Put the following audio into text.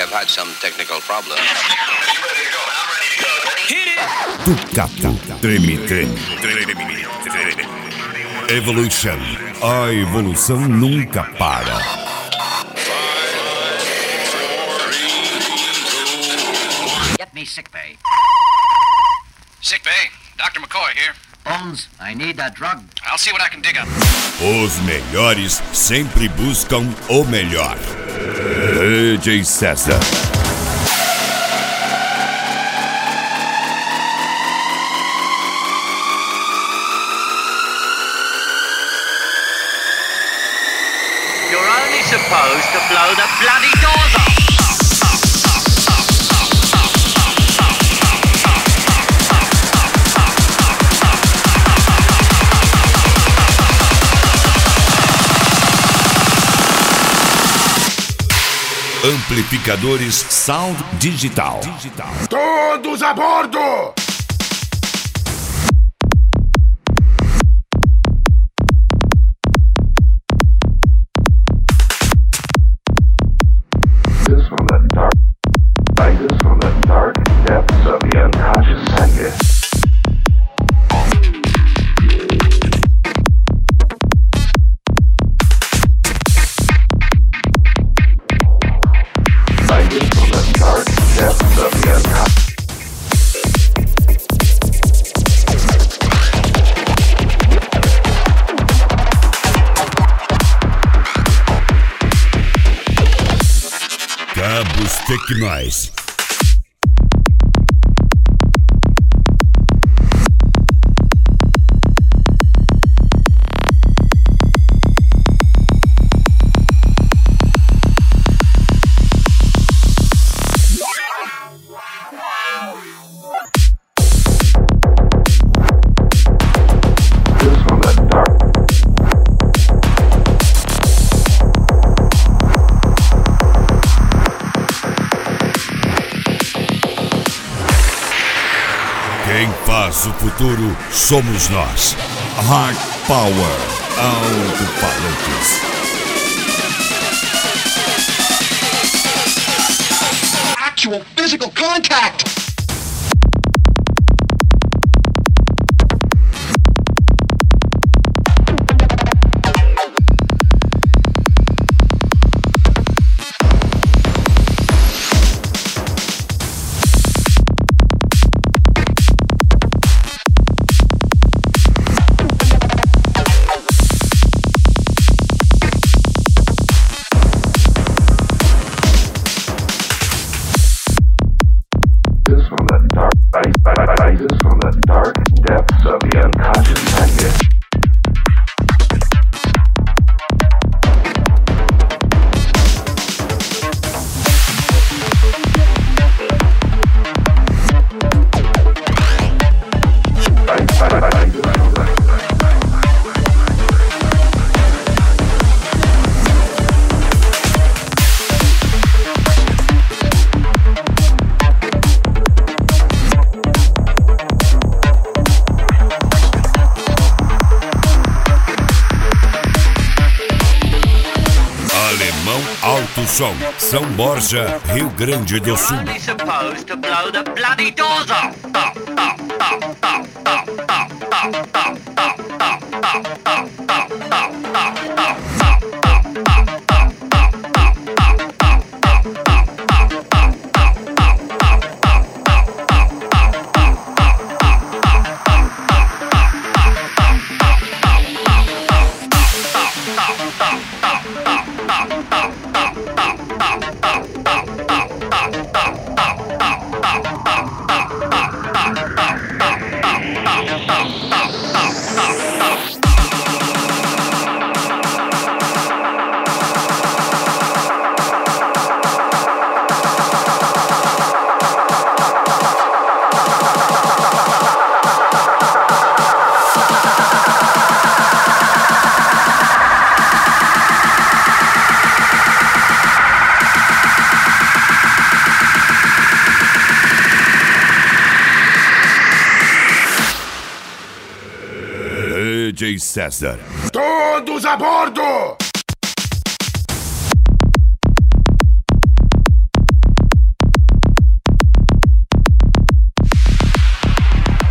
I've had some technical problems. Tucatu, treme. Evolution, a evolução nunca para. Get me sick bay. Sick bay, Dr. McCoy here. Bones, I need that drug. I'll see what I can dig up. Os melhores sempre buscam o melhor. DJ César. You're only supposed to blow the bloody doors off. Amplificadores Sound Digital. Todos a bordo! This from the dark, this from the dark depths of the unconscious psyche. Cabos Tecnais. Quem faz o futuro somos nós. Hard Power Alto-Falantes. Actual physical contact! Rises from the dark depths of the unconscious psyche. Alto Som, São Borja, Rio Grande do Sul. You're only supposed to blow the bloody doors off. DJ César. Todos a bordo!